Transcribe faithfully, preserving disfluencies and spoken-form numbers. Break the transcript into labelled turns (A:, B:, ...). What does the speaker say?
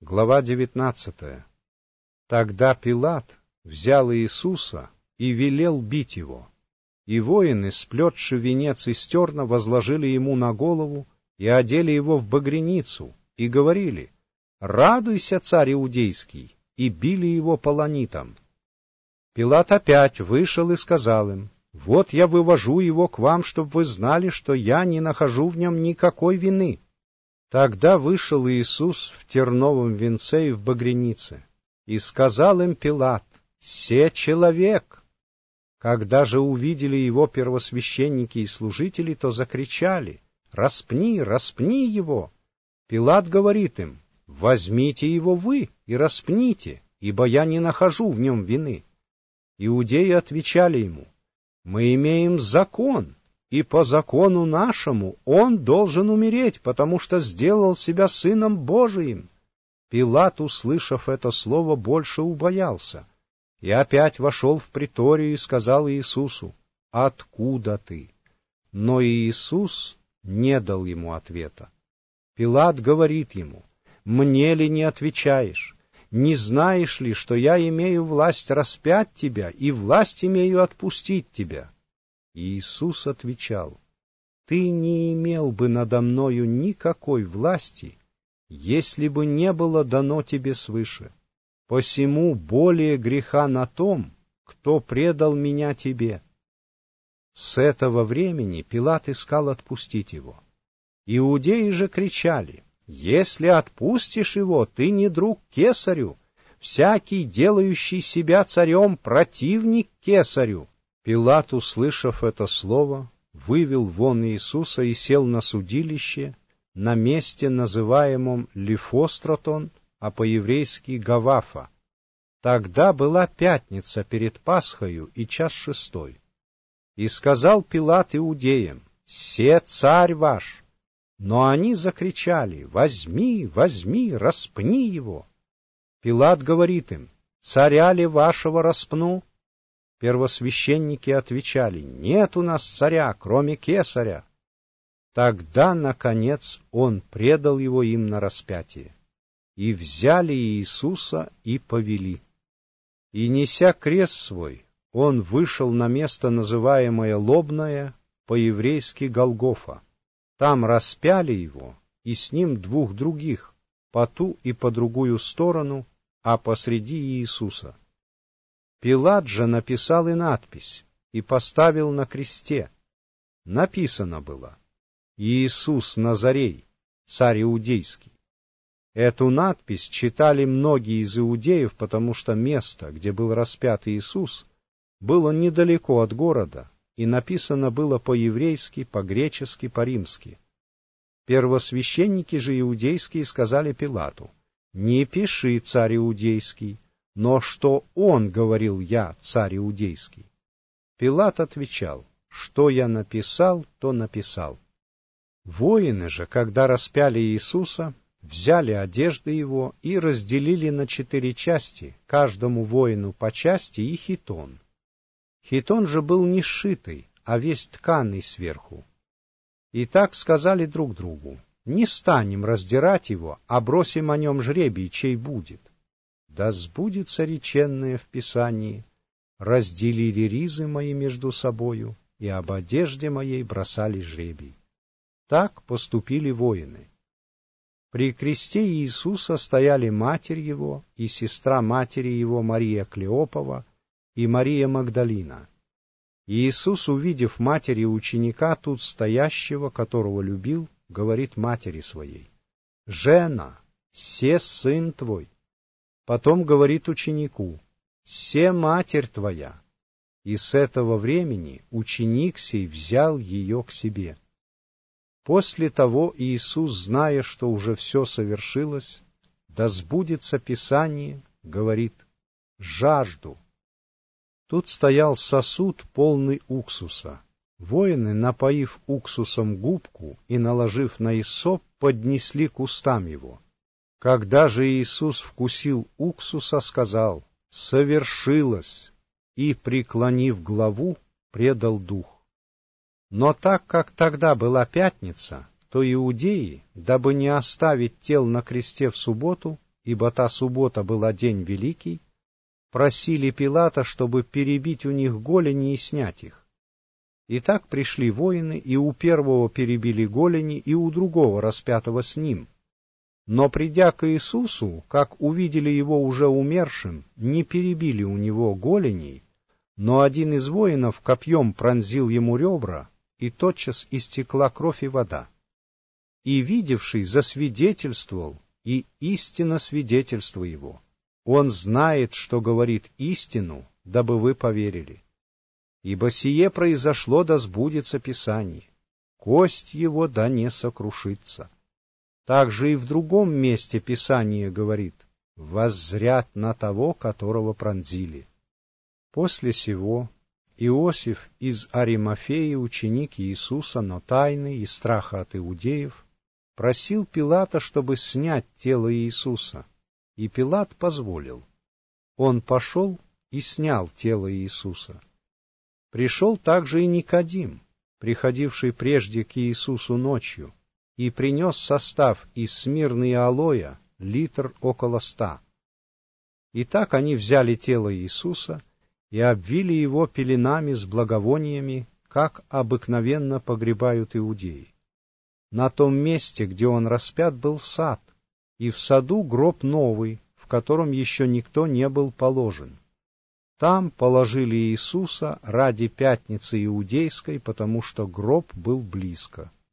A: Глава девятнадцатая. Тогда Пилат взял Иисуса и велел бить его. И воины, сплетши венец из терна, возложили ему на голову и одели его в багряницу, и говорили: «Радуйся, царь иудейский!» и били его полонитом. Пилат опять вышел и сказал им: «Вот я вывожу его к вам, чтобы вы знали, что я не нахожу в нем никакой вины». Тогда вышел Иисус в терновом венце и в багрянице, и сказал им Пилат: «Се человек». Когда же увидели его первосвященники и служители, то закричали: «Распни, распни его!» Пилат говорит им: «Возьмите его вы и распните, ибо я не нахожу в нем вины». Иудеи отвечали ему: «Мы имеем закон, и по закону нашему он должен умереть, потому что сделал себя сыном Божиим». Пилат, услышав это слово, больше убоялся, и опять вошел в приторию и сказал Иисусу: «Откуда ты?» Но Иисус не дал ему ответа. Пилат говорит ему: «Мне ли не отвечаешь? Не знаешь ли, что я имею власть распять тебя и власть имею отпустить тебя?» Иисус отвечал: «Ты не имел бы надо мною никакой власти, если бы не было дано тебе свыше. Посему более греха на том, кто предал меня тебе». С этого времени Пилат искал отпустить его. Иудеи же кричали: «Если отпустишь его, ты не друг кесарю. Всякий, делающий себя царем, противник кесарю». Пилат, услышав это слово, вывел вон Иисуса и сел на судилище на месте, называемом Лифостратон, а по-еврейски Гавафа. Тогда была пятница перед Пасхою и час шестой. И сказал Пилат иудеям: «Се царь ваш!» Но они закричали: «Возьми, возьми, распни его!» Пилат говорит им: «Царя ли вашего распну?» Первосвященники отвечали: «Нет у нас царя, кроме кесаря». Тогда, наконец, он предал его им на распятие. И взяли Иисуса и повели. И, неся крест свой, он вышел на место, называемое Лобное, по-еврейски Голгофа. Там распяли его, и с ним двух других, по ту и по другую сторону, а посреди Иисуса. Пилат же написал и надпись, и поставил на кресте. Написано было: «Иисус Назарей, царь иудейский». Эту надпись читали многие из иудеев, потому что место, где был распят Иисус, было недалеко от города, и написано было по-еврейски, по-гречески, по-римски. Первосвященники же иудейские сказали Пилату: «Не пиши, царь иудейский, но что он говорил: я, царь иудейский». Пилат отвечал: «Что я написал, то написал». Воины же, когда распяли Иисуса, взяли одежды его и разделили на четыре части, каждому воину по части и хитон. Хитон же был не сшитый, а весь тканый сверху. И так сказали друг другу: «Не станем раздирать его, а бросим о нем жребий, чей будет». Да сбудется реченное в Писании: «Разделили ризы мои между собою, и об одежде моей бросали жребий». Так поступили воины. При кресте Иисуса стояли матерь его и сестра матери его Мария Клеопова и Мария Магдалина. Иисус, увидев матери ученика тут стоящего, которого любил, говорит матери своей: «Жена, се сын твой». Потом говорит ученику: «Се матерь твоя». И с этого времени ученик сей взял ее к себе. После того Иисус, зная, что уже все совершилось, да сбудется Писание, говорит: «Жажду». Тут стоял сосуд, полный уксуса. Воины, напоив уксусом губку и наложив на иссоп, поднесли к устам его. Когда же Иисус вкусил уксуса, сказал: «Совершилось», и, преклонив главу, предал дух. Но так как тогда была пятница, то иудеи, дабы не оставить тел на кресте в субботу, ибо та суббота была день великий, просили Пилата, чтобы перебить у них голени и снять их. И так пришли воины, и у первого перебили голени, и у другого, распятого с ним. Но, придя к Иисусу, как увидели его уже умершим, не перебили у него голеней, но один из воинов копьем пронзил ему ребра, и тотчас истекла кровь и вода. И видевший засвидетельствовал, и истинно свидетельство его. Он знает, что говорит истину, дабы вы поверили. Ибо сие произошло, да сбудется Писание. Кость его да не сокрушится. Также и в другом месте Писание говорит: воззрят на того, которого пронзили. После сего Иосиф из Аримафеи, ученик Иисуса, но тайный, из страха от иудеев, просил Пилата, чтобы снять тело Иисуса, и Пилат позволил. Он пошел и снял тело Иисуса. Пришел также и Никодим, приходивший прежде к Иисусу ночью, и принес состав из смирны и алоя, литр около ста. И так они взяли тело Иисуса и обвили его пеленами с благовониями, как обыкновенно погребают иудеи. На том месте, где он распят, был сад, и в саду гроб новый, в котором еще никто не был положен. Там положили Иисуса ради пятницы иудейской, потому что гроб был близко.